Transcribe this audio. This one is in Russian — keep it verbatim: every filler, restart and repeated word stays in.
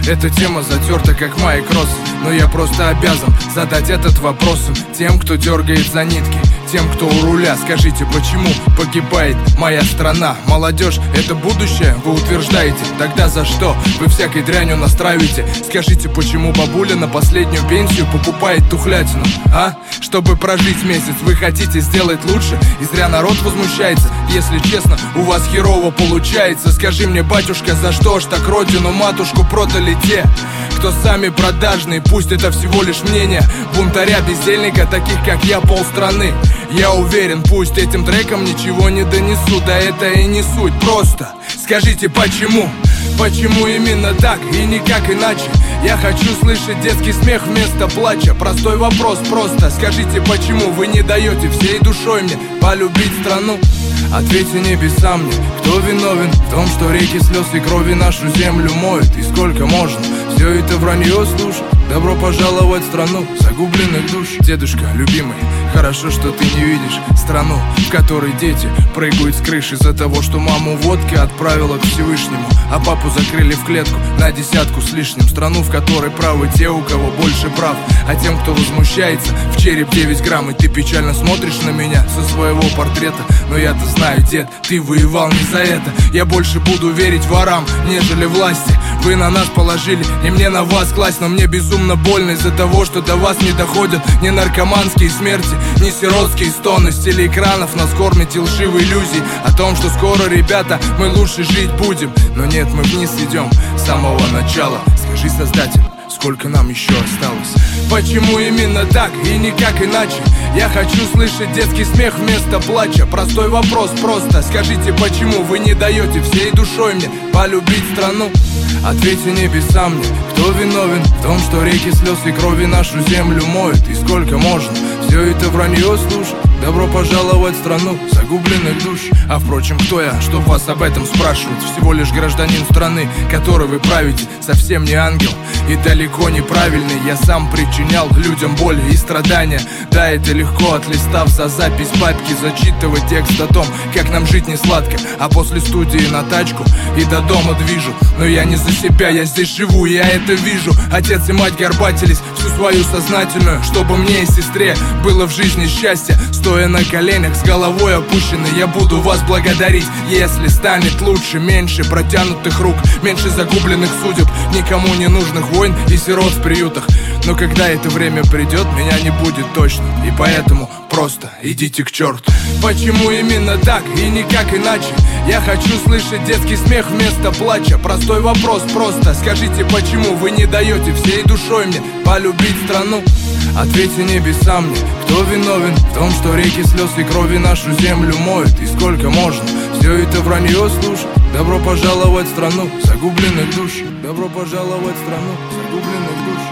Эта тема затерта, как Майк Росс, но я просто обязан задать этот вопрос тем, кто дергает за нитки, тем, кто у руля. Скажите, почему погибает моя страна? Молодежь — это будущее, вы утверждаете. Тогда за что вы всякой дрянью настраиваете? Скажите, почему бабуля на последнюю пенсию покупает тухлятину, а? Чтобы прожить месяц, вы хотите сделать лучше, и зря народ возмущается. Если честно, у вас херово получается. Скажи мне, батюшка, за что ж так родину матушку продали те, кто сами продажные? Пусть это всего лишь мнение бунтаря, бездельника, таких как я, полстраны. Я уверен, пусть этим треком ничего не донесу, да это и не суть. Просто скажите, почему? Почему именно так и никак иначе? Я хочу слышать детский смех вместо плача. Простой вопрос просто. Скажите, почему вы не даете всей душой мне полюбить страну? Ответьте небеса мне, кто виновен в том, что реки слез и крови нашу землю моют? И сколько можно все это вранье слушать? Добро пожаловать в страну загубленных душ. Дедушка, любимый, хорошо, что ты не видишь страну, в которой дети прыгают с крыши из-за того, что маму водка отправила к Всевышнему, а папу закрыли в клетку на десятку с лишним. Страну, в которой правы те, у кого больше прав, а тем, кто возмущается, в череп девять грамм. И ты печально смотришь на меня со своего портрета, но я-то знаю, дед, ты воевал не за это. Я больше буду верить ворам, нежели власти. Вы на нас положили, и мне на вас класть, но мне безумно больно из-за того, что до вас не доходят ни наркоманские смерти, ни сиротские стоны. С телеэкранов нас кормите лживые иллюзии о том, что скоро, ребята, мы лучше жить будем. Но нет, мы вниз идем с самого начала. Скажи, Создатель, сколько нам еще осталось? Почему именно так и никак иначе? Я хочу слышать детский смех вместо плача. Простой вопрос просто. Скажите, почему вы не даете всей душой мне полюбить страну? Ответьте небеса мне, кто виновен в том, что реки слез и крови нашу землю моют? И сколько можно все это вранье слушать? Добро пожаловать в страну загубленных душ. А впрочем, кто я, чтоб вас об этом спрашивать? Всего лишь гражданин страны, которой вы правите, совсем не ангел и далеко не правильный. Я сам причинял людям боль и страдания. Да, это легко, отлистав за запись папки, зачитывать текст о том, как нам жить не сладко. А после студии на тачку и до дома движу. Но я не за себя, я здесь живу, я это вижу. Отец и мать горбатились всю свою сознательную, чтобы мне и сестре было в жизни счастье. Стоя на коленях, с головой опущенной, я буду вас благодарить, если станет лучше. Меньше протянутых рук, меньше загубленных судеб, никому не нужных войн и сирот в приютах. Но когда это время придет, меня не будет точно, и поэтому просто идите к черту. Почему именно так и никак иначе? Я хочу слышать детский смех вместо плача. Простой вопрос просто. Скажите, почему вы не даете всей душой мне полюбить страну? Ответьте небеса мне, кто виновен в том, что реки слез и крови нашу землю моют? И сколько можно все это вранье слушать? Добро пожаловать в страну загубленных душ. Добро пожаловать в страну загубленных душ.